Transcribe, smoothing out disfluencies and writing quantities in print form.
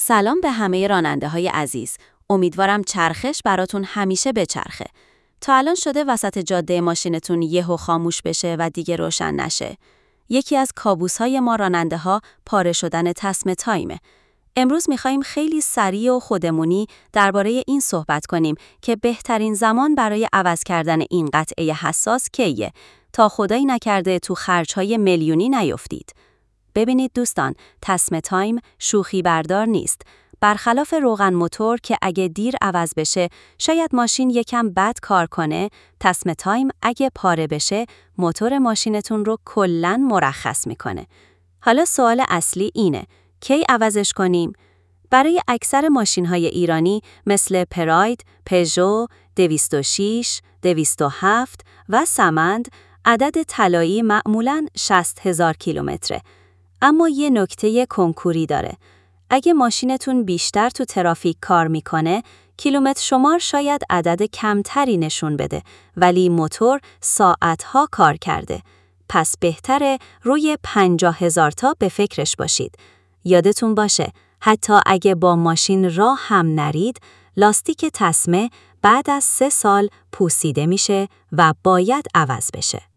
سلام به همه راننده‌های عزیز. امیدوارم چرخش براتون همیشه بچرخه. تا الان شده وسط جاده ماشینتون یهو خاموش بشه و دیگه روشن نشه. یکی از کابوس‌های ما راننده‌ها پاره شدن تسمه تایمه. امروز می‌خوایم خیلی سریع و خودمونی درباره این صحبت کنیم که بهترین زمان برای عوض کردن این قطعه حساس کیه تا خدایی نکرده تو خرج‌های میلیونی نیفتید. ببینید دوستان، تسمه تایم شوخی بردار نیست. برخلاف روغن موتور که اگه دیر عوض بشه شاید ماشین یکم بد کار کنه، تسمه تایم اگه پاره بشه موتور ماشینتون رو کلاً مرخص میکنه. حالا سوال اصلی اینه، کی عوضش کنیم؟ برای اکثر ماشین‌های ایرانی مثل پراید، پژو، 206، 207 و سمند عدد طلایی معمولاً 60,000 کیلومتره. اما یه نکته کنکوری داره. اگه ماشینتون بیشتر تو ترافیک کار میکنه، کیلومتر شمار شاید عدد کمتری نشون بده، ولی موتور ساعتها کار کرده. پس بهتره روی 50,000 تا به فکرش باشید. یادتون باشه، حتی اگه با ماشین راه هم نرید، لاستیک تسمه بعد از 3 سال پوسیده میشه و باید عوض بشه.